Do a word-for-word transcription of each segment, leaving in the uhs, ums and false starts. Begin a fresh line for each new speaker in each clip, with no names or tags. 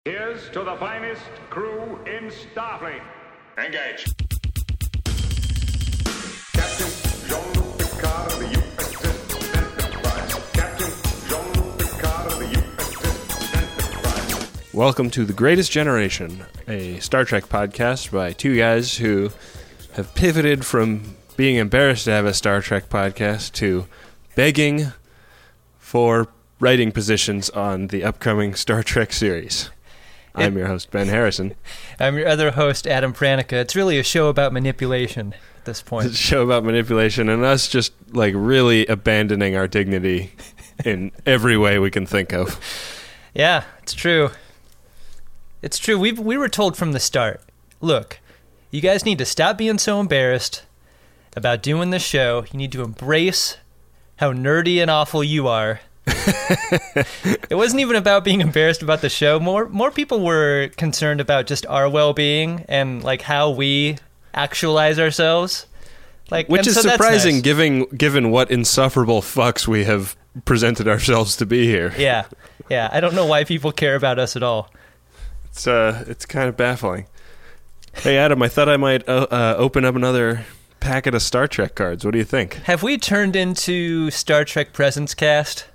Here's to the finest crew in Starfleet. Engage. Captain Jean-Luc Picard of the U S S Enterprise. Captain Jean-Luc Picard of the U S S Enterprise.
Welcome to The Greatest Generation, a Star Trek podcast by two guys who have pivoted from being embarrassed to have a Star Trek podcast to begging for writing positions on the upcoming Star Trek series. I'm your host, Ben Harrison.
I'm your other host, Adam Pranica. It's really a show about manipulation at this point.
It's a show about manipulation and us just like really abandoning our dignity in every way we can think of.
Yeah, it's true. It's true. We we were told from the start, look, you guys need to stop being so embarrassed about doing this show. You need to embrace how nerdy and awful you are. It wasn't even about being embarrassed about the show. More more people were concerned about just our well-being and like how we actualize ourselves. Like,
Which is
so
surprising
nice.
given given what insufferable fucks we have presented ourselves to be here.
Yeah, yeah. I don't know why people care about us at all.
It's uh, it's kind of baffling. Hey, Adam, I thought I might uh, uh, open up another packet of Star Trek cards. What do you think?
Have we turned into Star Trek Presents Cast?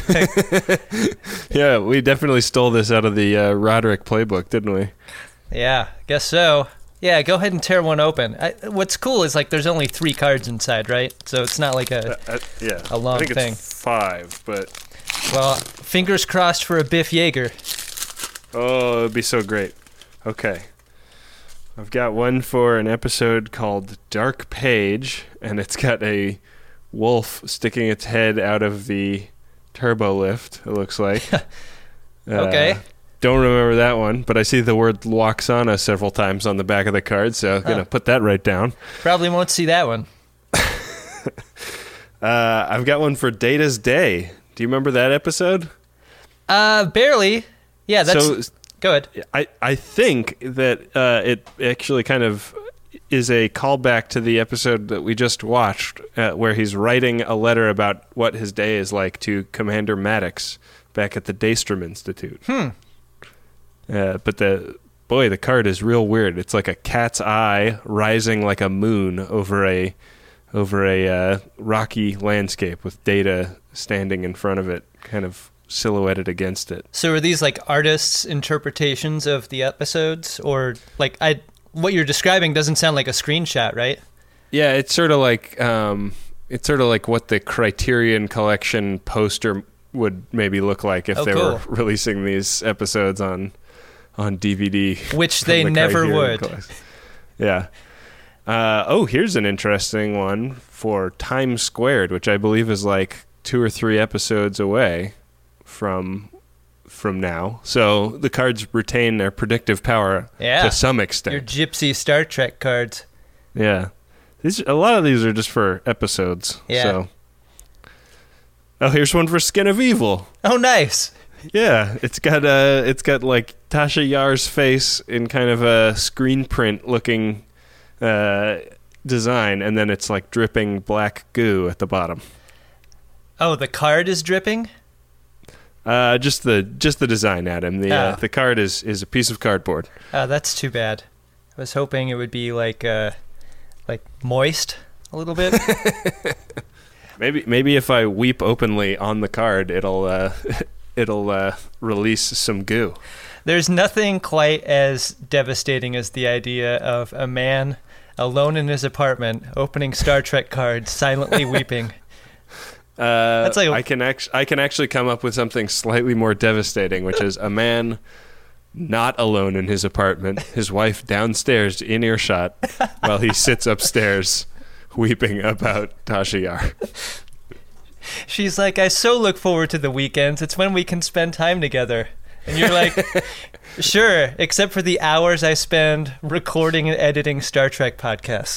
Yeah, we definitely stole this out of the uh, Roderick playbook, didn't we?
Yeah, guess so. Yeah, go ahead and tear one open. I, what's cool is like there's only three cards inside, right? So it's not like a
Uh, uh, yeah,
a long
I think
thing.
It's five, but
Well, fingers crossed for a Biff Yeager.
oh, it'd be so great. Okay, I've got one for an episode called Dark Page, and it's got a wolf sticking its head out of the turbo lift, it looks like.
Okay.
Uh, don't remember that one, but I see the word Loxana several times on the back of the card, so I'm going to put that right down.
Probably won't see that one.
Uh, I've got one for Data's Day. Do you remember that episode?
Uh, barely. Yeah, that's...
So
Go ahead.
I, I think that uh, it actually kind of is a callback to the episode that we just watched, uh, where he's writing a letter about what his day is like to Commander Maddox back at the Daystrom Institute.
Hmm.
Uh, but the boy, the card is real weird. It's like a cat's eye rising like a moon over a over a uh, rocky landscape with Data standing in front of it, kind of silhouetted against it.
So are these like artists' interpretations of the episodes? Or like, I what you're describing doesn't sound like a screenshot, right?
Yeah, it's sort of like um, it's sort of like what the Criterion Collection poster would maybe look like if
Oh,
they
cool.
were releasing these episodes on on D V D,
Which
from
they
the
never
Criterion
would.
Collection. Yeah. Uh, oh, here's an interesting one for Time Squared, which I believe is like two or three episodes away from from now. So the cards retain their predictive power
Yeah.
to some
Your
extent.
gypsy Star Trek cards.
Yeah. These a lot of these are just for episodes.
Yeah.
So. Oh, here's one for Skin of Evil.
Oh, nice.
Yeah, it's got uh it's got like Tasha Yar's face in kind of a screen print looking uh design, and then it's like dripping black goo at the bottom.
Oh, the card is dripping?
Uh just the just the design, Adam. The uh,
Ah.
the card is is a piece of cardboard.
Oh, that's too bad. I was hoping it would be like uh, like moist a little bit.
Maybe maybe if I weep openly on the card, it'll uh it'll uh release some goo.
There's nothing quite as devastating as the idea of a man alone in his apartment opening Star Trek cards, silently weeping.
Uh,
That's like a-
I can act- I can actually come up with something slightly more devastating, which is a man not alone in his apartment, his wife downstairs in earshot, while he sits upstairs weeping about Tasha Yar.
She's like, I so look forward to the weekends. It's when we can spend time together. And you're like, sure, except for the hours I spend recording and editing Star Trek podcasts.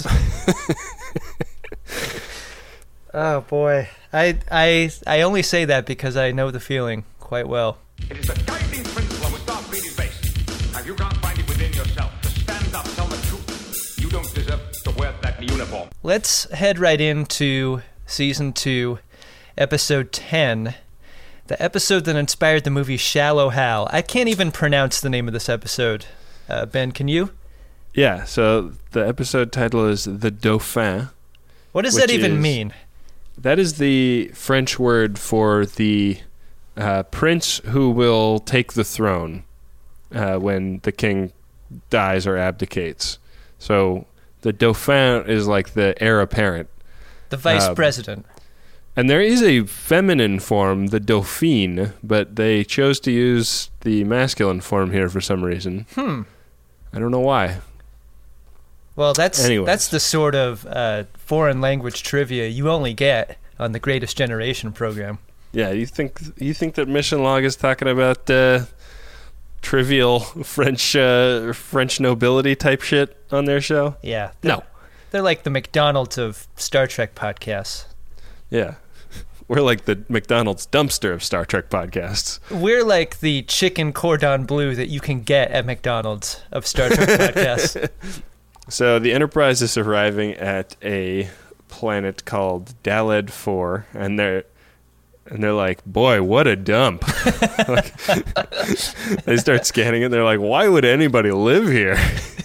Oh, boy. I, I, I only say that because I know the feeling quite well.
It is the guiding principle of what Starfleet is based. Now, you can't find it within yourself to stand up, tell the truth. You don't deserve to wear that uniform.
Let's head right into Season two, Episode ten, The episode that inspired the movie Shallow Hal. I can't even pronounce the name of this episode. Uh, Ben, can you?
Yeah, so the episode title is The Dauphin.
What does
Which
that even
is-
mean?
That is the French word for the uh, prince who will take the throne uh, when the king dies or abdicates. So the Dauphin is like the heir apparent.
The vice
um,
president.
And there is a feminine form, the Dauphine, but they chose to use the masculine form here for some reason.
Hmm.
I don't know why.
Well, that's
Anyways.
that's the sort of uh, foreign language trivia you only get on the Greatest Generation program.
Yeah, you think you think that Mission Log is talking about uh, trivial French uh, French nobility type shit on their show?
Yeah. They're,
No.
They're like the McDonald's of Star Trek podcasts.
Yeah. We're like the McDonald's dumpster of Star Trek podcasts.
We're like the chicken cordon bleu that you can get at McDonald's of Star Trek podcasts.
So the Enterprise is arriving at a planet called Daled four, and they're and they're like, boy, what a dump. Like, they start scanning it, and they're like, why would anybody live here?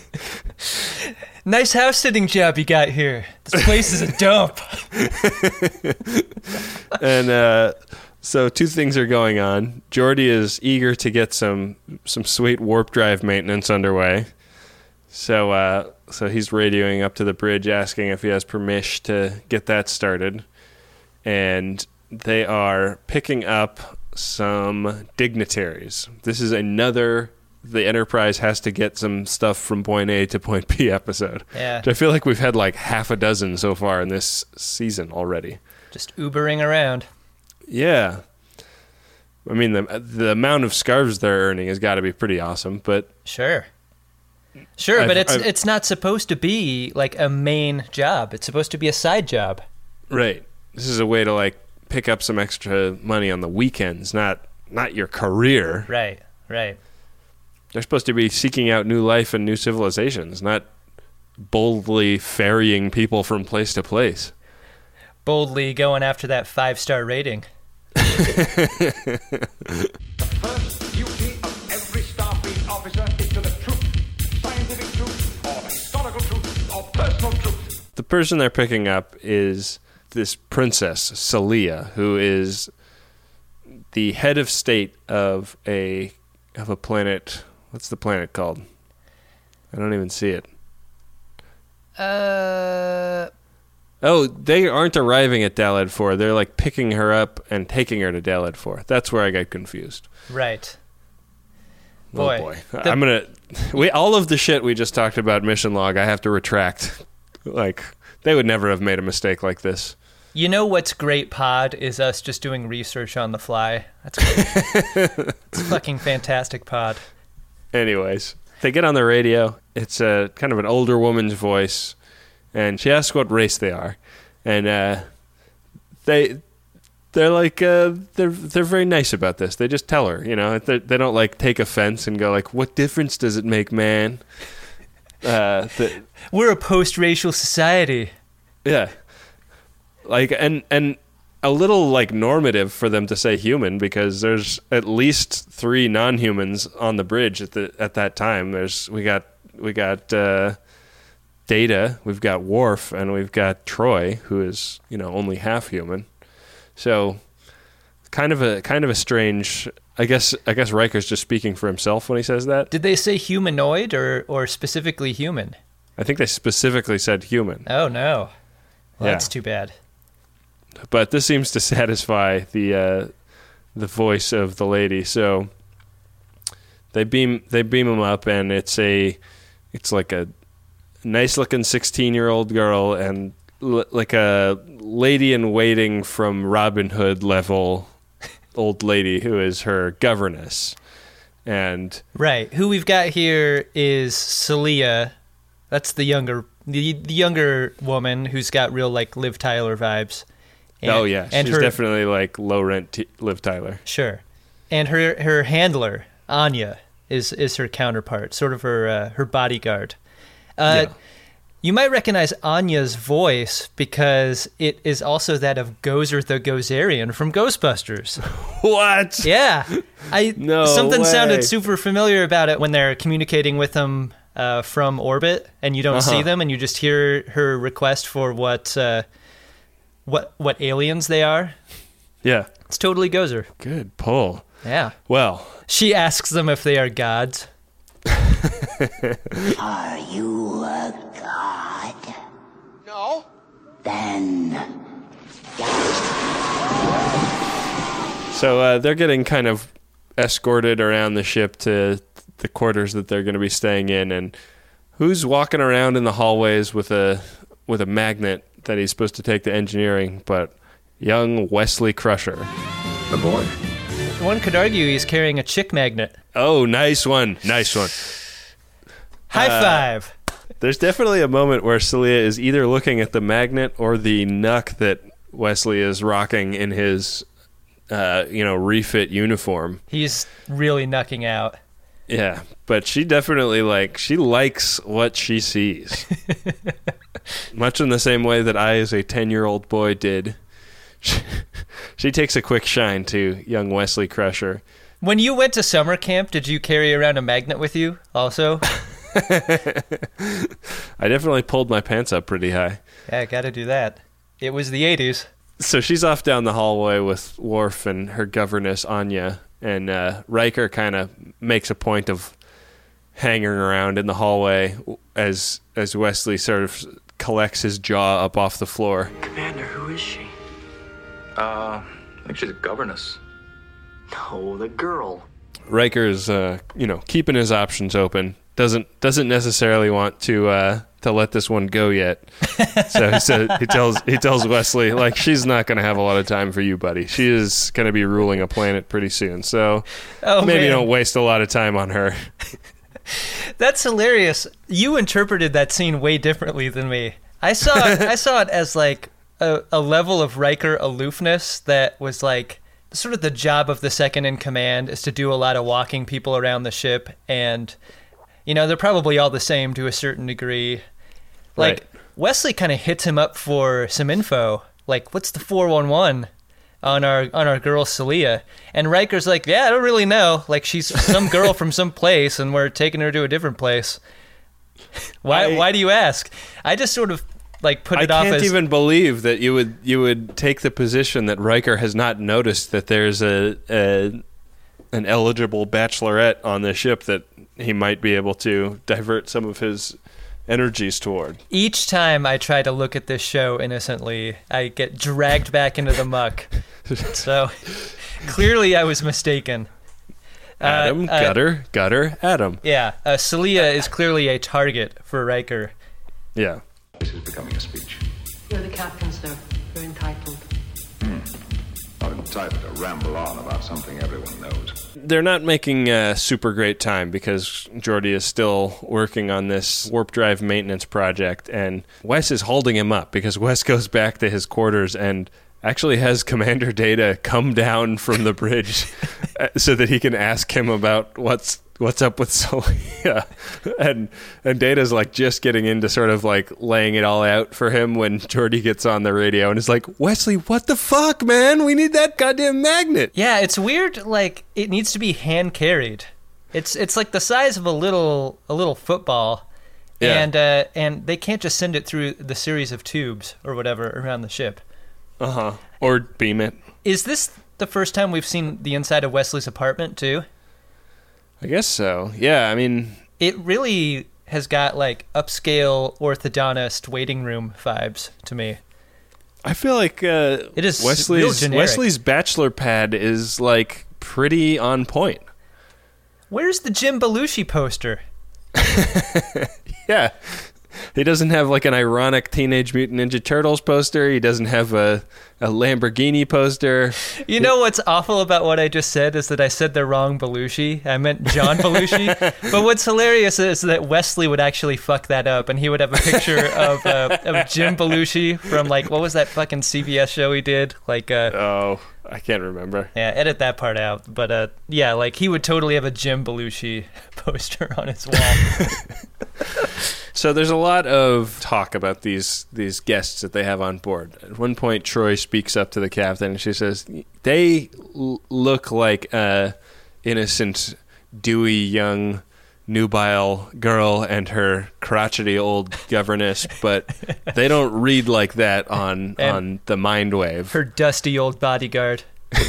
Nice house sitting job you got here. This place is a dump.
And uh, so two things are going on. Geordi is eager to get some some sweet warp drive maintenance underway. So uh, so he's radioing up to the bridge asking if he has permission to get that started. And they are picking up some dignitaries. This is another the Enterprise has to get some stuff from point A to point B episode.
Yeah.
Which I feel like we've had like half a dozen so far in this season already.
Just Ubering around.
Yeah. I mean, the the amount of scarves they're earning has got to be pretty awesome, but
Sure. Sure,
I've-
but it's
I've-
it's not supposed to be like a main job. It's supposed to be a side job.
right. This is a way to like pick up some extra money on the weekends, not not your career.
Right, right.
They're supposed to be seeking out new life and new civilizations, not boldly ferrying people from place to place.
Boldly going after that five-star rating.
First duty of every Starfleet officer is to the truth, scientific truth, or historical truth, or personal truth.
The person they're picking up is this princess, Celia, who is the head of state of a of a planet. What's the planet called? I don't even see it.
Uh,
Oh, they aren't arriving at Daled four. They're like picking her up and taking her to Daled four. That's where I got confused.
right. Boy,
oh boy.
the-
I'm going to we all of the shit we just talked about Mission Log, I have to retract. Like they would never have made a mistake like this.
You know what's great pod is us just doing research on the fly. That's great. It's fucking fantastic pod.
Anyways, they get on the radio. It's a kind of an older woman's voice, and she asks what race they are, and uh, they they're like uh, they're they're very nice about this. They just tell her, you know, they they don't like take offense and go like, "What difference does it make, man?" Uh, the,
We're a post-racial society.
yeah, like and and. A little like normative for them to say human because there's at least three non-humans on the bridge at the at that time. There's we got we got uh, Data, we've got Worf, and we've got Troy, who is you know only half human. So kind of a kind of a strange. I guess I guess Riker's just speaking for himself when he says that.
Did they say humanoid or, or specifically human?
I think they specifically said human.
Oh, no. Well,
Yeah.
that's too bad.
But this seems to satisfy the uh, the voice of the lady. So they beam they beam him up, and it's a it's like a nice looking sixteen year old girl and l- like a lady in waiting from Robin Hood level old lady who is her governess. And
Right. Who we've got here is Celia. That's the younger the, the younger woman who's got real like Liv Tyler vibes. And,
oh yeah,
and
she's
her,
definitely like low rent t- Liv Tyler.
Sure. And her her handler, Anya, is is her counterpart, sort of her uh, her bodyguard. Uh,
Yeah.
You might recognize Anya's voice because it is also that of Gozer the Gozerian from Ghostbusters.
What?
Yeah. I
No
Something
way.
sounded super familiar about it when they're communicating with him uh, from orbit, and you don't
Uh-huh.
see them, and you just hear her request for what uh, what what aliens they are.
Yeah.
It's totally Gozer.
Good pull.
Yeah.
Well,
She asks them if they are gods.
Are you a god?
No.
Then
so uh, they're getting kind of escorted around the ship to the quarters that they're going to be staying in, and who's walking around in the hallways with a with a magnet that he's supposed to take to engineering, but young Wesley Crusher.
The boy.
One could argue he's carrying a chick magnet.
Oh, nice one. Nice one.
High
Uh,
five.
There's definitely a moment where Celia is either looking at the magnet or the nuck that Wesley is rocking in his, uh, you know, refit uniform.
He's really knucking out.
Yeah, but she definitely, like, she likes what she sees. Much in the same way that I, as a ten-year-old boy, did. She, she takes a quick shine to young Wesley Crusher.
When you went to summer camp, did you carry around a magnet with you also?
I definitely pulled my pants up pretty high.
Yeah, gotta do that. It was the eighties.
So she's off down the hallway with Worf and her governess, Anya, and uh, Riker kind of makes a point of hanging around in the hallway as as Wesley sort of collects his jaw up off the floor.
Commander, who is she? Uh, I think she's a governess.
No, the girl.
Riker's, uh, you know, keeping his options open. Doesn't doesn't necessarily want to uh, to let this one go yet. So he said he tells he tells Wesley, like, she's not going to have a lot of time for you, buddy. She is going to be ruling a planet pretty soon. So
Oh,
maybe
man.
don't waste a lot of time on her.
That's hilarious. You interpreted that scene way differently than me. I saw it, I saw it as like a, a level of Riker aloofness that was like sort of the job of the second in command is to do a lot of walking people around the ship, and you know they're probably all the same to a certain degree. Like
Right.
Wesley kind of hits him up for some info, like what's the four one one on our on our girl Celia, and Riker's like, yeah, I don't really know. Like she's some girl from some place, and we're taking her to a different place. Why?
I-
why do you ask? I just sort of like put
I
it off
can't
as
even believe that you would you would take the position that Riker has not noticed that there's a, a an eligible bachelorette on the ship that he might be able to divert some of his energies toward.
each time I try to look at this show innocently, I get dragged back into the muck. So clearly, I was mistaken. Uh,
Adam,
uh,
gutter, gutter, Adam.
Yeah, uh, Celia is clearly a target for Riker.
Yeah.
This is becoming a speech.
You're the captain, sir. You're entitled.
Not entitled to ramble on about something everyone knows.
They're not making a super great time because Geordi is still working on this warp drive maintenance project, and Wes is holding him up because Wes goes back to his quarters and actually has Commander Data come down from the bridge so that he can ask him about what's what's up with Celia. And and Data's like just getting into sort of like laying it all out for him when Geordi gets on the radio and is like, Wesley, what the fuck, man? We need that goddamn magnet.
Yeah, it's weird. Like it needs to be hand carried. It's it's like the size of a little a little football,
Yeah.
and uh, and they can't just send it through the series of tubes or whatever around the ship.
Uh-huh. Or beam it.
Is this the first time we've seen the inside of Wesley's apartment too?
I guess so. Yeah, I mean,
It really has got like upscale orthodontist waiting room vibes to me.
I feel like uh,
It is real
Wesley's
generic.
Wesley's bachelor pad is like pretty on point.
Where's the Jim Belushi poster?
Yeah. He doesn't have like an ironic Teenage Mutant Ninja Turtles poster. He doesn't have a, a Lamborghini poster.
You know what's awful about what I just said is that I said the wrong Belushi. I meant John Belushi. But what's hilarious is that Wesley would actually fuck that up, and he would have a picture of uh, of Jim Belushi from like what was that fucking C B S show he did? Like, uh,
Oh, I can't remember.
yeah, edit that part out. But uh, yeah, like he would totally have a Jim Belushi poster on his wall.
So there's a lot of talk about these these guests that they have on board. At one point, Troy speaks up to the captain, and she says, they l- look like a innocent, dewy, young, nubile girl and her crotchety old governess, but they don't read like that on, on the mind wave.
Her dusty old bodyguard.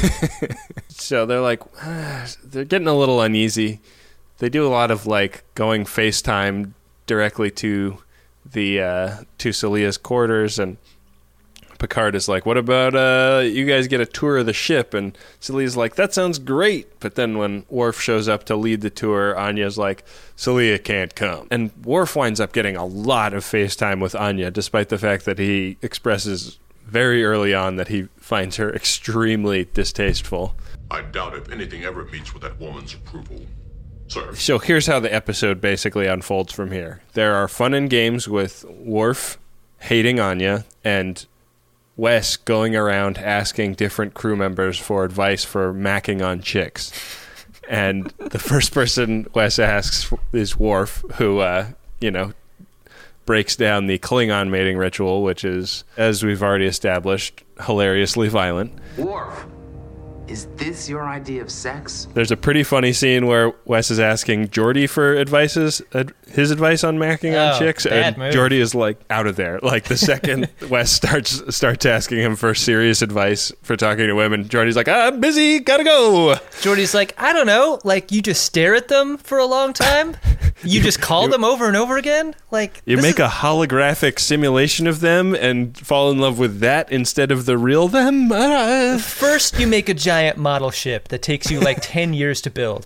So they're like, ah, they're getting a little uneasy. They do a lot of like going FaceTime directly to the uh, to Celia's quarters, and Picard is like, what about uh, you guys get a tour of the ship? And Celia's like, that sounds great. But then when Worf shows up to lead the tour, Anya's like, Celia can't come. And Worf winds up getting a lot of FaceTime with Anya, despite the fact that he expresses very early on that he finds her extremely distasteful.
I doubt if anything ever meets with that woman's approval. Sir.
So here's how the episode basically unfolds from here. There are fun and games with Worf hating Anya and Wes going around asking different crew members for advice for macking on chicks. And the first person Wes asks is Worf, who, uh, you know, breaks down the Klingon mating ritual, which is, as we've already established, hilariously violent.
Worf, is this your idea of sex?
There's a pretty funny scene where Wes is asking Geordi for advices, ad, his advice on macking
oh,
on chicks,
bad
and
move.
Geordi is like out of there. Like the second Wes starts starts asking him for serious advice for talking to women, Geordi's like, ah, I'm busy, gotta go.
Geordi's like, I don't know, like you just stare at them for a long time? You just call
you,
them over and over again? Like
You make
is-
a holographic simulation of them and fall in love with that instead of the real them? Uh.
First, you make a giant model ship that takes you like ten years to build.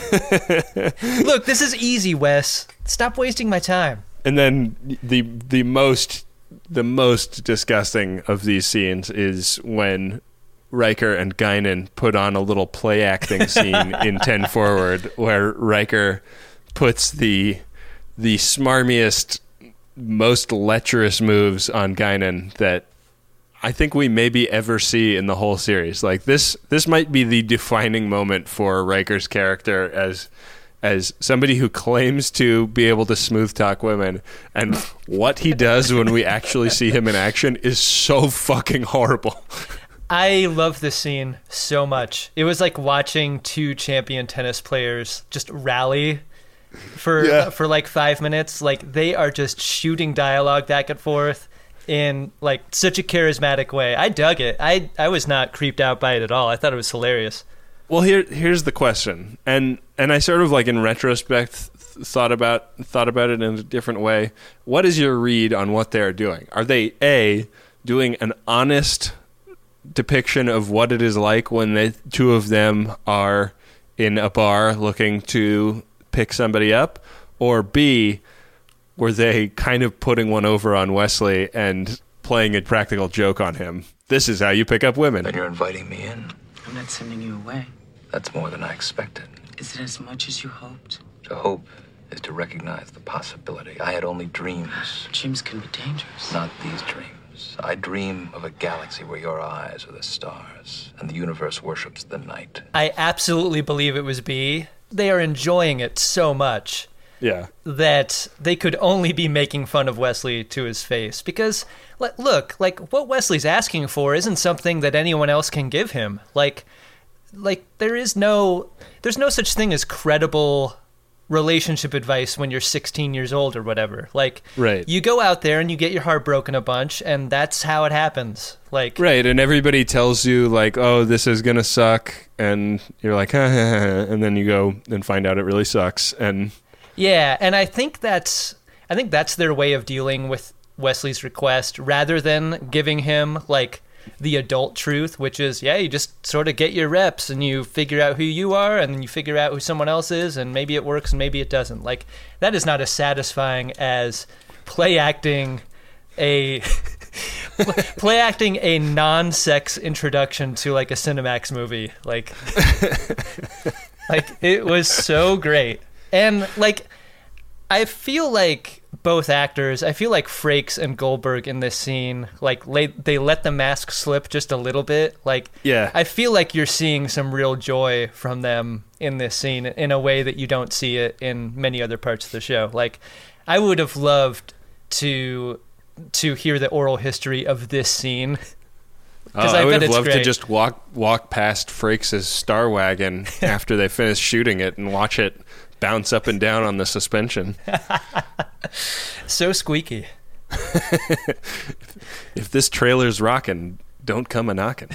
Look, this is easy, Wes. Stop wasting my time.
And then the the most the most disgusting of these scenes is when Riker and Guinan put on a little play acting scene in ten Forward, where Riker puts the the smarmiest, most lecherous moves on Guinan that I think we maybe ever see in the whole series. Like this, this might be the defining moment for Riker's character as as somebody who claims to be able to smooth talk women, and what he does when we actually see him in action is so fucking horrible.
I love this scene so much. It was like watching two champion tennis players just rally for
Yeah.
uh, for like five minutes. Like they are just shooting dialogue back and forth in like such a charismatic way. I dug it. I, I was not creeped out by it at all. I thought it was hilarious.
Well, here here's the question, and and I sort of like in retrospect th- thought about thought about it in a different way. What is your read on what they're doing? Are they A, doing an honest depiction of what it is like when the two of them are in a bar looking to pick somebody up, or B, were they kind of putting one over on Wesley and playing a practical joke on him? This is how you pick up women.
Then you're inviting me in.
I'm not sending you away.
That's more than I expected.
Is it as much as you hoped?
To hope is to recognize the possibility. I had only dreams.
Dreams can be dangerous.
Not these dreams. I dream of a galaxy where your eyes are the stars and the universe worships the night.
I absolutely believe it was B. They are enjoying it so much
Yeah.
that they could only be making fun of Wesley to his face. Because, like, look, like, what Wesley's asking for isn't something that anyone else can give him. Like, like there is no, there's no such thing as credible relationship advice when you're sixteen years old or whatever. Like,
Right.
you go out there and you get your heart broken a bunch, and that's how it happens. Like,
Right, and everybody tells you, like, oh, this is going to suck, and you're like, and then you go and find out it really sucks, and...
yeah, and I think that's I think that's their way of dealing with Wesley's request, rather than giving him like the adult truth, which is, yeah, you just sort of get your reps and you figure out who you are, and then you figure out who someone else is, and maybe it works and maybe it doesn't. Like, that is not as satisfying as play acting a play acting a non-sex introduction to like a Cinemax movie. Like, like it was so great. And, like, I feel like both actors, I feel like Frakes and Goldberg in this scene, like, they, they let the mask slip just a little bit. Like,
Yeah.
I feel like you're seeing some real joy from them in this scene in a way that you don't see it in many other parts of the show. Like, I would have loved to to hear the oral history of this scene.
Oh,
I,
I would
bet
have
it's
loved
great.
to just walk walk past Frakes' Star Wagon after they finish shooting it and watch it bounce up and down on the suspension.
So squeaky.
If this trailer's rocking, don't come a knocking.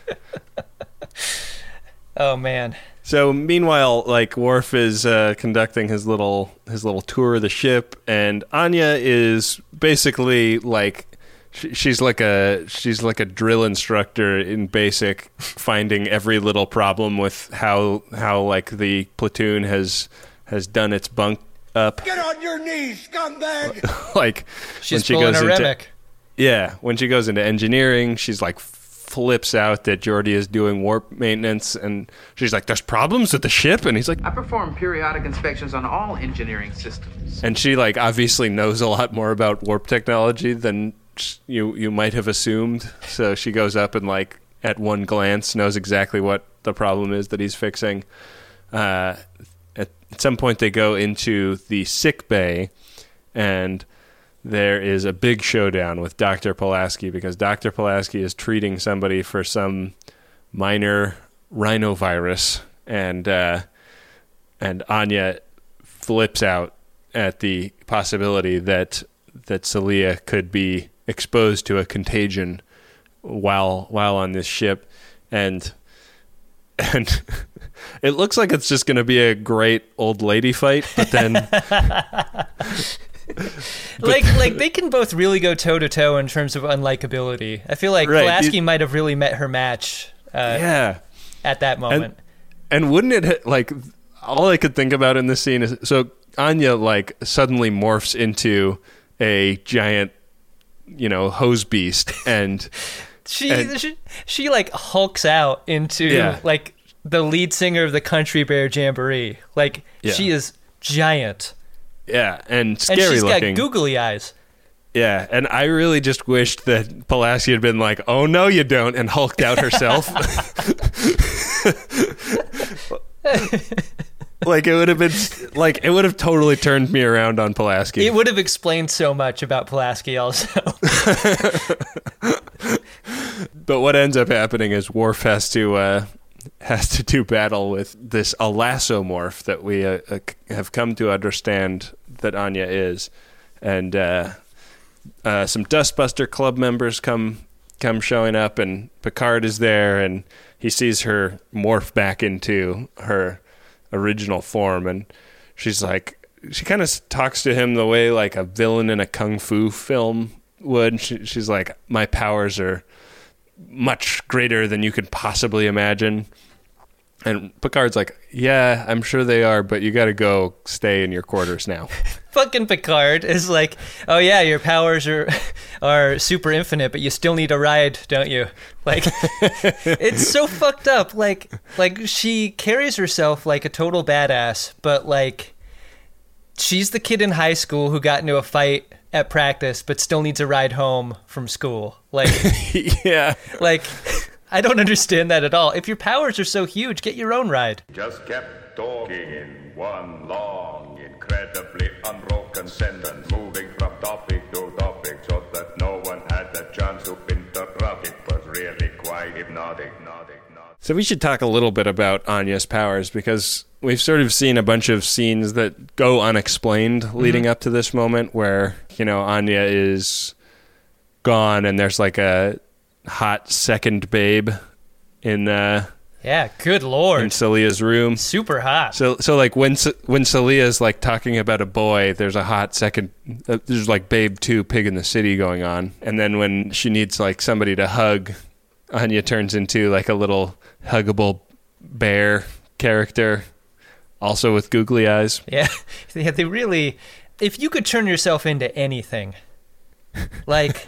Oh man.
So meanwhile, like Worf is uh, conducting his little his little tour of the ship, and Anya is basically like she, she's like a she's like a drill instructor in basic, finding every little problem with how how like the platoon has has done its bunk up.
Get on your knees, scumbag!
Like
She's
when she
pulling
goes
a
into
Remick.
yeah, when she goes into engineering, she's like flips out that Geordi is doing warp maintenance, and she's like, "There's problems with the ship," and he's like,
I perform periodic inspections on all engineering systems.
and she like obviously knows a lot more about warp technology than you you might have assumed. So she goes up and like at one glance knows exactly what the problem is that he's fixing. Uh, at some point, they go into the sick bay, and there is a big showdown with Doctor Pulaski because Doctor Pulaski is treating somebody for some minor rhinovirus, and uh, and Anya flips out at the possibility that that Celia could be exposed to a contagion while while on this ship, and and it looks like it's just going to be a great old lady fight, but then.
like like they can both really go toe to toe in terms of unlikability. I feel like
Right,
Pulaski
you-
might have really met her match uh,
Yeah.
at that moment.
And wouldn't it, ha- like, all I could think about in this scene is, so Anya, like, suddenly morphs into a giant, you know, hose beast, and
she,
and-
she she like hulks out into
Yeah.
like the lead singer of the Country Bear Jamboree. Like
Yeah.
she is giant,
yeah, and
and
scary
she's
looking.
got googly eyes.
Yeah, and I really just wished that Pulaski had been like, "Oh no, you don't," and hulked out herself. Like it would have been, like it would have totally turned me around on Pulaski.
It would have explained so much about Pulaski also.
But what ends up happening is Worf has to uh, has to do battle with this Elasomorph that we uh, uh, have come to understand that Anya is, and uh, uh, some Dustbuster Club members come come showing up, and Picard is there, and he sees her morph back into her original form, and she's like, she kind of talks to him the way like a villain in a kung fu film would. She, she's like, "My powers are much greater than you could possibly imagine." And Picard's like, "Yeah, I'm sure they are, but you got to go stay in your quarters now."
Fucking Picard is like, oh yeah, your powers are are super infinite, but you still need a ride, don't you? Like, it's so fucked up. Like, like she carries herself like a total badass, but like, she's the kid in high school who got into a fight at practice, but still needs a ride home from school. Like,
Yeah.
like, I don't understand that at all. If your powers are so huge, get your own ride.
Just kept talking in one long, incredibly unbroken sentence, moving from topic to topic so that no one had the chance to interrupt. It was really quite hypnotic, hypnotic, hypnotic.
So we should talk a little bit about Anya's powers, because we've sort of seen a bunch of scenes that go unexplained leading up to this moment where, you know, Anya is gone and there's like a hot second babe in uh
Yeah, good
in
lord.
Celia's room.
Super hot.
So so like when Ce- when Celia's like talking about a boy, there's a hot second uh, there's like Babe two Pig in the City going on. And then when she needs like somebody to hug, Anya turns into like a little huggable bear character, also with googly eyes.
Yeah, yeah, they really. If you could turn yourself into anything, like,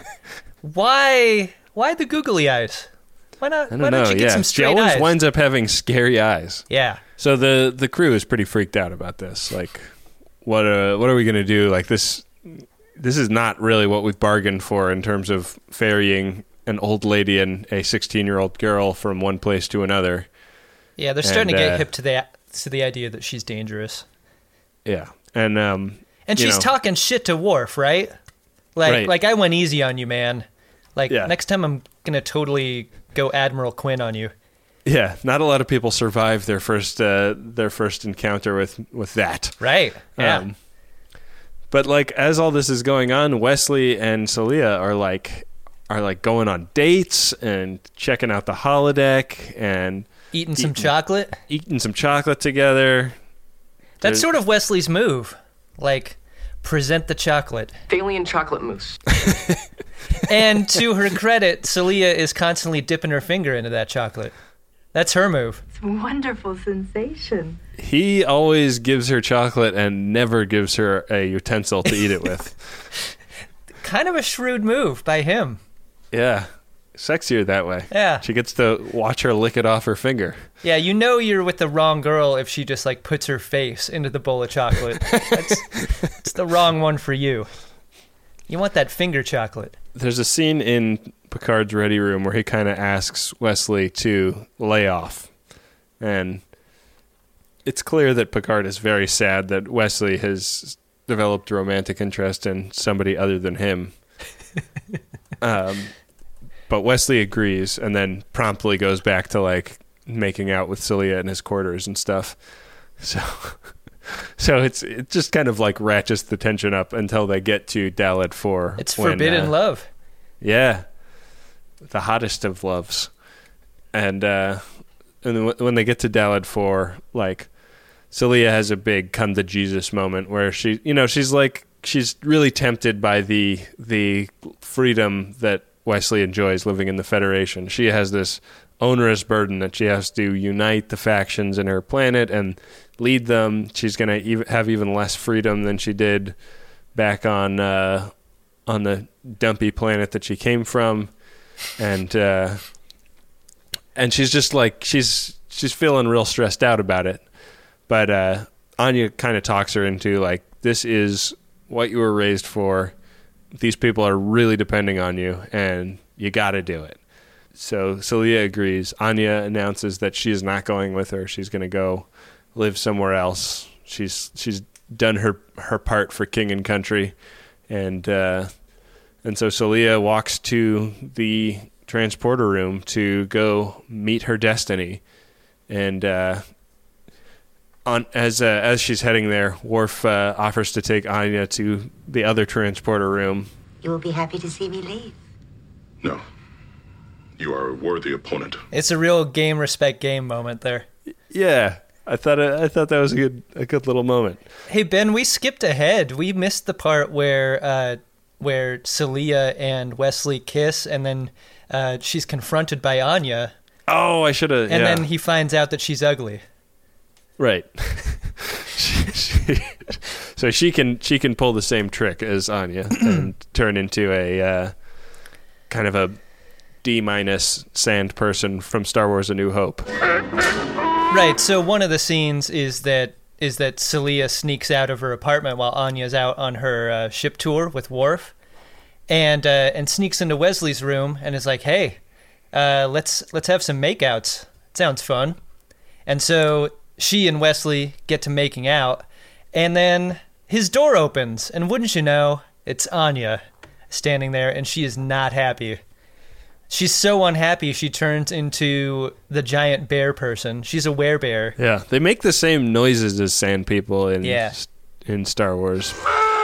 why, why the googly eyes? Why not?
I don't
why
know.
don't you get
yeah,
some
she
straight
always
eyes?
winds up having scary eyes.
Yeah,
So the the crew is pretty freaked out about this. Like, what uh, what are we gonna do? Like this this is not really what we've bargained for in terms of ferrying an old lady and a sixteen year old girl from one place to another.
yeah, they're starting
And,
to get
uh,
hip to the to the idea that she's dangerous.
Yeah. And um
And
you
she's
know,
talking shit to Worf, right? Like
Right.
like I went easy on you, man. Like
Yeah.
next time I'm going to totally go Admiral Quinn on you.
yeah, not a lot of people survive their first uh, their first encounter with with that.
Right. Yeah.
Um, but like as all this is going on, Wesley and Celia are like are like going on dates and checking out the holodeck and
Eating some
eating-
chocolate.
eating some chocolate together.
That's
There's-
sort of Wesley's move. Like present the chocolate.
Alien chocolate mousse.
And to her credit, Celia is constantly dipping her finger into that chocolate. That's her move.
It's a wonderful sensation.
He always gives her chocolate and never gives her a utensil to eat it with.
Kind of a shrewd move by him.
Yeah. Sexier that way.
Yeah.
She gets to watch her lick it off her finger.
Yeah, you know you're with the wrong girl if she just like puts her face into the bowl of chocolate. That's it's the wrong one for you. You want that finger chocolate.
There's a scene in Picard's ready room where he kind of asks Wesley to lay off. And it's clear that Picard is very sad that Wesley has developed a romantic interest in somebody other than him. um, but Wesley agrees and then promptly goes back to like making out with Celia in his quarters and stuff. So so it's it just kind of like ratchets the tension up until they get to Daled four.
It's
when,
forbidden
uh,
love.
Yeah. The hottest of loves. And uh and then when they get to Daled four, like Celia has a big come to Jesus moment where she, you know, she's like she's really tempted by the the freedom that Wesley enjoys living in the Federation. She has this onerous burden that she has to unite the factions in her planet and lead them. She's going to ev- have even less freedom than she did back on uh, on the dumpy planet that she came from, and uh, and she's just like she's she's feeling real stressed out about it. But uh, Anya kind of talks her into like, this is what you were raised for. These people are really depending on you, and you got to do it. So Celia agrees. Anya announces that she is not going with her. She's going to go live somewhere else. She's she's done her, her part for king and country, and uh, and so Celia walks to the transporter room to go meet her destiny, and uh, on as uh, as she's heading there, Worf uh, offers to take Anya to the other transporter room.
You will be happy to see me leave.
No. You are a worthy opponent.
It's a real game respect game moment there.
Yeah, I thought I thought that was a good a good little moment.
Hey Ben, we skipped ahead. We missed the part where uh, where Celia and Wesley kiss, and then uh, she's confronted by Anya,
Oh, I should have.
and
yeah.
then he finds out that she's ugly.
Right. she, she, so she can she can pull the same trick as Anya and turn into a uh, kind of a D minus sand person from Star Wars: A New Hope.
Right. So one of the scenes is that is that Celia sneaks out of her apartment while Anya's out on her uh, ship tour with Worf, and uh, and sneaks into Wesley's room and is like, "Hey, uh, let's let's have some makeouts. It sounds fun." And so she and Wesley get to making out, and then his door opens, and wouldn't you know, it's Anya standing there, and she is not happy. She's so unhappy she turns into the giant bear person. She's a werebear.
Yeah, they make the same noises as sand people in
Yeah.
in Star Wars.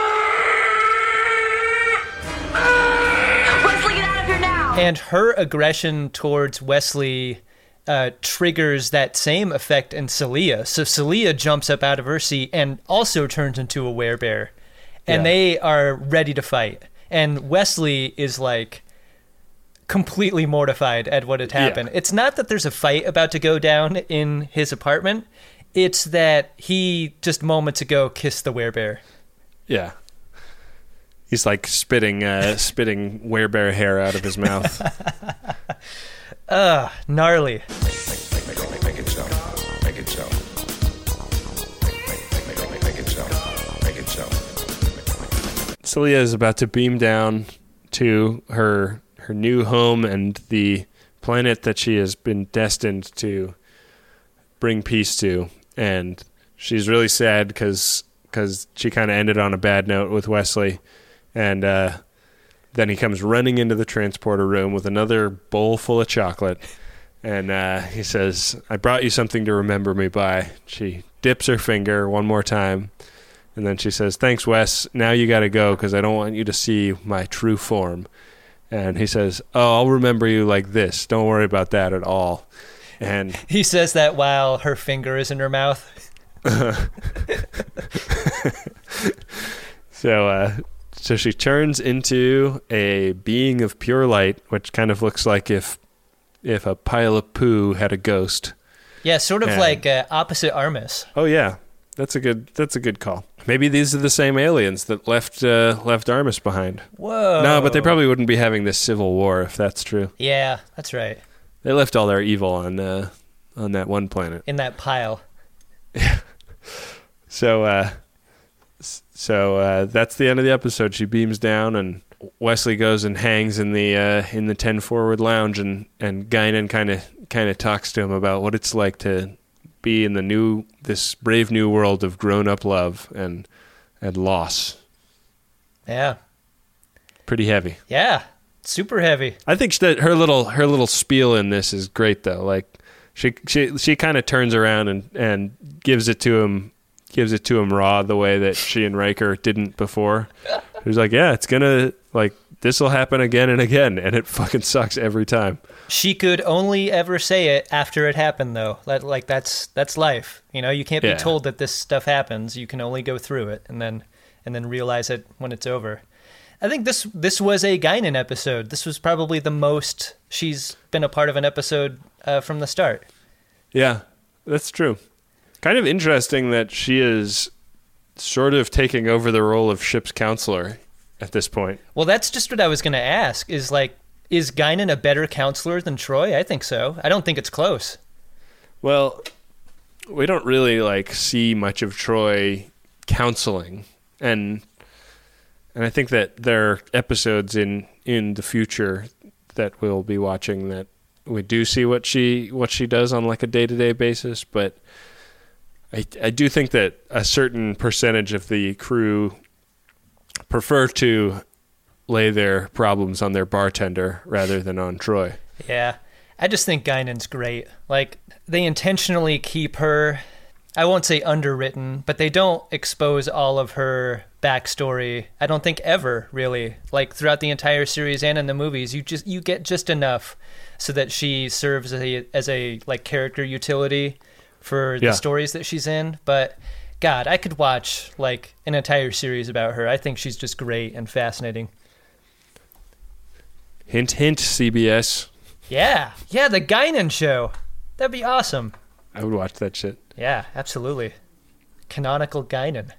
Wesley, get out of here now!
And her aggression towards Wesley uh, triggers that same effect in Celia. So Celia jumps up out of her seat and also turns into a werebear. And
Yeah.
they are ready to fight. And Wesley is like completely mortified at what had happened.
Yeah.
It's not that there's a fight about to go down in his apartment. It's that he just moments ago kissed the werebear.
Yeah. He's like spitting uh, spitting werebear hair out of his mouth.
Ugh, gnarly.
Make, make, make, make it so. Make it so. Make, make, make, make, make it so. Make it so.
Celia is about to beam down to her her new home and the planet that she has been destined to bring peace to. and she's really sad because she kind of ended on a bad note with Wesley, and uh, then he comes running into the transporter room with another bowl full of chocolate, and uh, he says, "I brought you something to remember me by." She dips her finger one more time, and then she says, "Thanks, Wes. Now you got to go because I don't want you to see my true form." And he says, "Oh, I'll remember you like this. Don't worry about that at all." And
he says that while her finger is in her mouth.
so, uh, so she turns into a being of pure light, which kind of looks like if if a pile of poo had a ghost.
Yeah, sort of
and,
like uh, opposite Armus.
Oh yeah, that's a good that's a good call. Maybe these are the same aliens that left uh, left Armus behind.
Whoa.
No, but they probably wouldn't be having this civil war if that's true.
Yeah, that's right.
They left all their evil on uh, on that one planet.
In that pile.
Yeah. So, uh, so uh, that's the end of the episode. She beams down, and Wesley goes and hangs in the uh, in the ten forward lounge, and and Guinan kind of kind of talks to him about what it's like to be in the new this brave new world of grown up love and and loss.
Yeah.
Pretty heavy.
Yeah. Super heavy.
I think that her little her little spiel in this is great though. Like she she she kind of turns around and and gives it to him. Gives it to him raw the way that she and Riker didn't before. He's like, yeah, it's gonna, like, this will happen again and again, and it fucking sucks every time.
She could only ever say it after it happened, though. Like, like that's that's life. You know, you can't be
yeah.
told that this stuff happens. You can only go through it and then and then realize it when it's over. I think this this was a Guinan episode. This was probably the most she's been a part of an episode uh, from the start.
Yeah, that's true. Kind of interesting that she is sort of taking over the role of ship's counselor at this point.
Well, that's just what I was going to ask, is like, is Guinan a better counselor than Troi? I think so. I don't think it's close.
Well, we don't really like see much of Troi counseling, and and I think that there are episodes in, in the future that we'll be watching that we do see what she what she does on like a day-to-day basis, but I, I do think that a certain percentage of the crew prefer to lay their problems on their bartender rather than on Troi.
Yeah. I just think Guinan's great. Like, they intentionally keep her, I won't say underwritten, but they don't expose all of her backstory. I don't think ever, really. Like, throughout the entire series and in the movies, you just you get just enough so that she serves as a, as a like character utility for the
yeah.
stories that she's in. But God, I could watch like an entire series about her. I think she's just great and fascinating.
Hint, hint, C B S.
Yeah, yeah, the Guinan show. That'd be awesome.
I would watch that shit.
Yeah, absolutely. Canonical Guinan.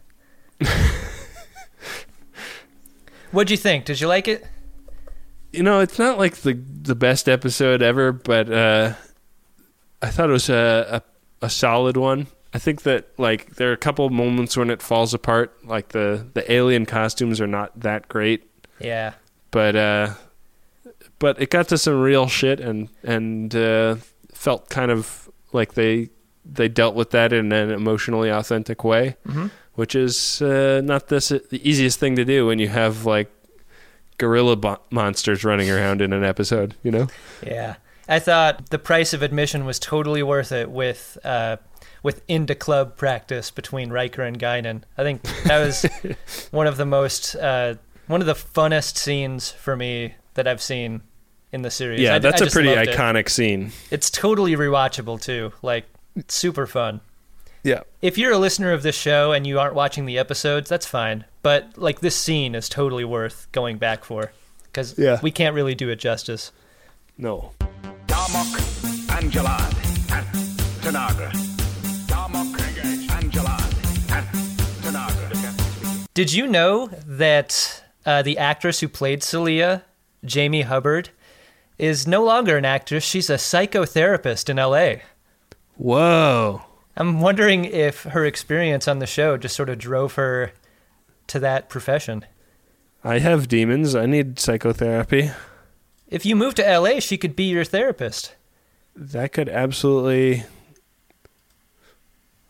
What'd you think? Did you like it?
You know, it's not like the the best episode ever, but uh, I thought it was a, a a solid one. I think that like there are a couple of moments when it falls apart. Like the, the alien costumes are not that great.
Yeah.
But uh, but it got to some real shit and and uh, felt kind of like they they dealt with that in an emotionally authentic way,
mm-hmm.
which is uh, not this, the easiest thing to do when you have like gorilla bo- monsters running around in an episode, you know?
Yeah. I thought the price of admission was totally worth it with uh, with into club practice between Riker and Guinan. I think that was one of the most uh, one of the funnest scenes for me that I've seen in the series.
Yeah,
I,
that's
I
a pretty
it.
iconic scene.
It's totally rewatchable too. Like, super fun.
Yeah.
If you're a listener of this show and you aren't watching the episodes, that's fine. But like, this scene is totally worth going back for because
yeah.
we can't really do it justice.
No.
Darmok, Angelad, at Tanagra. Darmok, Angelad, at Tanagra.
Did you know that uh, the actress who played Celia, Jamie Hubbard, is no longer an actress? She's a psychotherapist in L A.
Whoa.
I'm wondering if her experience on the show just sort of drove her to that profession.
I have demons. I need psychotherapy.
If you move to L A, she could be your therapist.
That could absolutely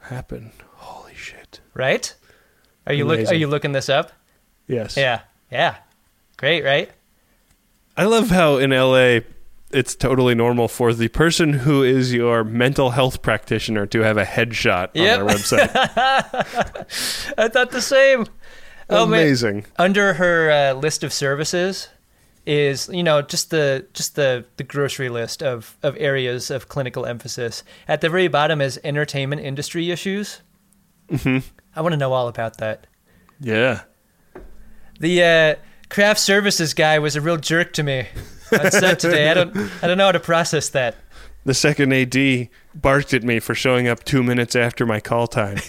happen? Holy shit!
Right? Are you look? Are
Amazing.
you looking this up?
Yes.
Yeah. Yeah. Great, right?
I love how in L A it's totally normal for the person who is your mental health practitioner to have a headshot
Yep.
on their website.
I thought the same. Oh, man.
Amazing.
Under her uh, list of services is, you know, just the just the, the grocery list of, of areas of clinical emphasis. At the very bottom is entertainment industry issues.
Mm-hmm.
I want to know all about that.
Yeah.
The uh, craft services guy was a real jerk to me on set today. I don't I don't know how to process that.
The second A D barked at me for showing up two minutes after my call time.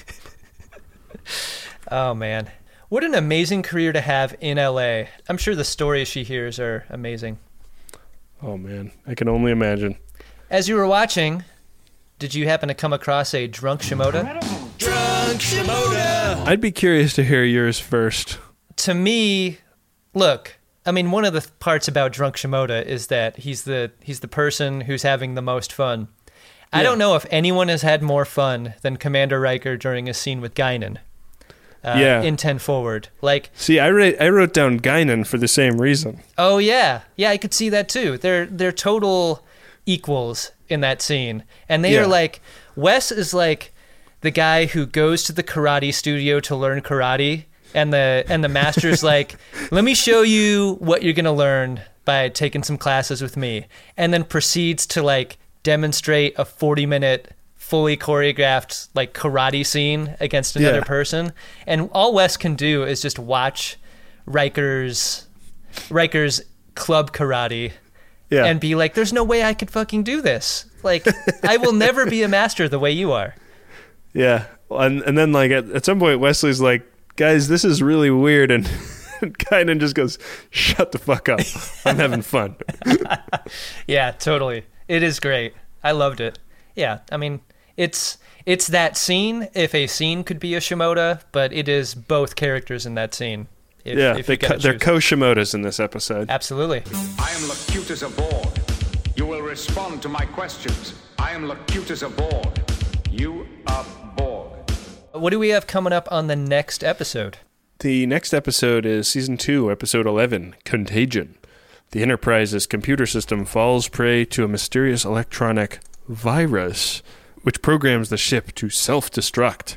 Oh, man. What an amazing career to have in L A. I'm sure the stories she hears are amazing.
Oh, man. I can only imagine.
As you were watching, did you happen to come across a drunk Shimoda?
Drunk Shimoda! I'd be curious to hear yours first.
To me, look, I mean, one of the parts about drunk Shimoda is that he's the he's the person who's having the most fun. I
Yeah.
don't know if anyone has had more fun than Commander Riker during a scene with Guinan. Uh,
Yeah.
In ten Forward. Like,
See, I, ra- I wrote down Guinan for the same reason.
oh yeah, yeah, I could see that too. They're they're total equals in that scene, and they
Yeah.
are like, Wes is like the guy who goes to the karate studio to learn karate, and the and the master's like, let me show you what you're gonna learn by taking some classes with me, and then proceeds to like demonstrate a forty minute fully choreographed like karate scene against another
Yeah.
person, and all Wes can do is just watch Riker's Riker's club karate
Yeah.
and be like, there's no way I could fucking do this. Like, I will never be a master the way you are.
Yeah. And, and then, like, at, at some point, Wesley's like, guys, this is really weird. And Guinan just goes, shut the fuck up. I'm having fun.
Yeah, totally. It is great. I loved it. Yeah, I mean, it's it's that scene, if a scene could be a Shimoda, but it is both characters in that scene. If,
yeah,
if
they
you gotta
co- they're
choose.
co-Shimodas in this episode.
Absolutely.
I am Locutus aboard. You will respond to my questions. I am Locutus aboard. You are Borg.
What do we have coming up on the next episode?
The next episode is Season two, Episode eleven, Contagion. The Enterprise's computer system falls prey to a mysterious electronic virus, which programs the ship to self-destruct.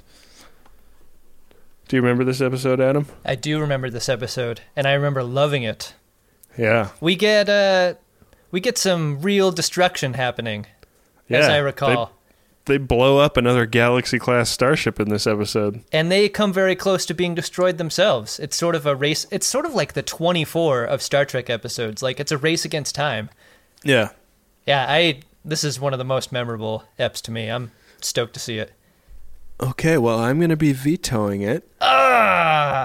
Do you remember this episode, Adam?
I do remember this episode, and I remember loving it.
Yeah.
We get uh, we get some real destruction happening,
Yeah.
as I recall.
They, they blow up another Galaxy-class starship in this episode.
And they come very close to being destroyed themselves. It's sort of a race. It's sort of like the twenty-four of Star Trek episodes. Like, it's a race against time.
Yeah.
Yeah, I. This is one of the most memorable eps to me. I'm stoked to see it.
Okay, well, I'm going to be vetoing it.
Ah!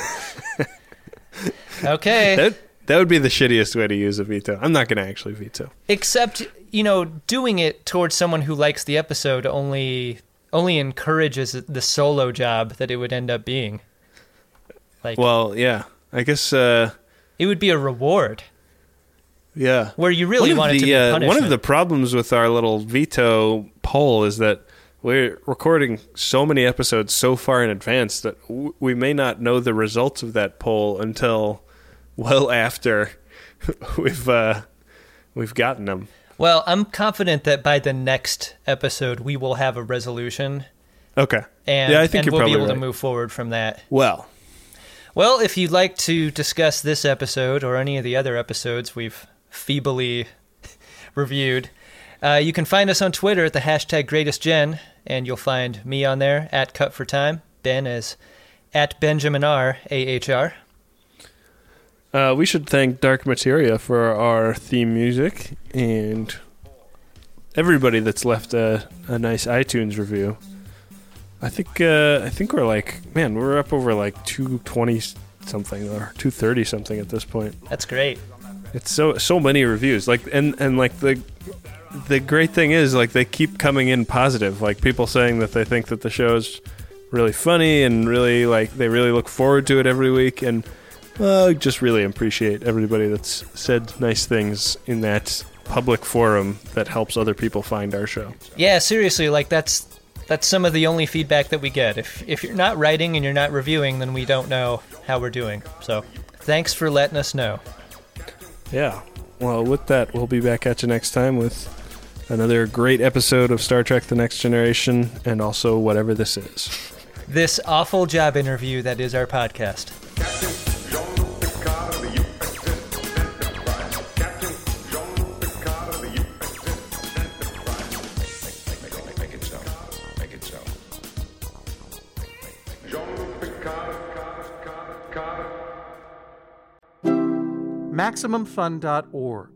Okay.
That, that would be the shittiest way to use a veto. I'm not going to actually veto.
Except, you know, doing it towards someone who likes the episode only only encourages the solo job that it would end up being. Like,
Well, yeah. I guess, uh,
it would be a reward
yeah.
where you really
One of
want it to
the,
be
uh,
punishment.
One of the problems with our little veto poll is that we're recording so many episodes so far in advance that w- we may not know the results of that poll until well after we've uh, we've gotten them.
Well, I'm confident that by the next episode we will have a resolution,
Okay.
and,
yeah, I think
and
you're
we'll be
probably
able
right.
to move forward from that.
Well,
Well, if you'd like to discuss this episode or any of the other episodes we've feebly reviewed, uh, you can find us on Twitter at the hashtag GreatestGen, and you'll find me on there at Cut for Time, Ben is at Benjamin R, A H R.
uh, we should thank Dark Materia for our theme music and everybody that's left a, a nice iTunes review. I think uh, I think we're like, man, we're up over like two twenty something or two thirty something at this point.
That's great.
It's so so many reviews. Like and, and like the the great thing is like they keep coming in positive. Like people saying that they think that the show's really funny and really like they really look forward to it every week, and uh, just really appreciate everybody that's said nice things in that public forum that helps other people find our show.
Yeah, seriously, like that's That's some of the only feedback that we get. If if you're not writing and you're not reviewing, then we don't know how we're doing. So thanks for letting us know.
Yeah. Well, with that, we'll be back at you next time with another great episode of Star Trek The Next Generation, and also whatever this is.
This awful job interview that is our podcast.
Maximum Fun dot org.